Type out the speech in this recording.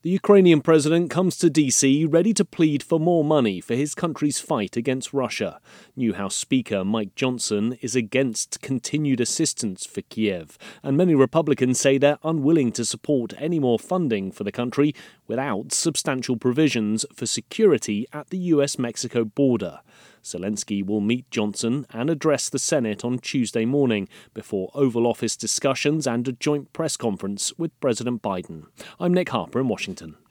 The Ukrainian president comes to DC ready to plead for more money for his country's fight against Russia. New House Speaker Mike Johnson is against continued assistance for Kiev, and many Republicans say they're unwilling to support any more funding for the country without substantial provisions for security at the US-Mexico border. Zelensky will meet Johnson and address the Senate on Tuesday morning before Oval Office discussions and a joint press conference with President Biden. I'm Nick Harper in Washington.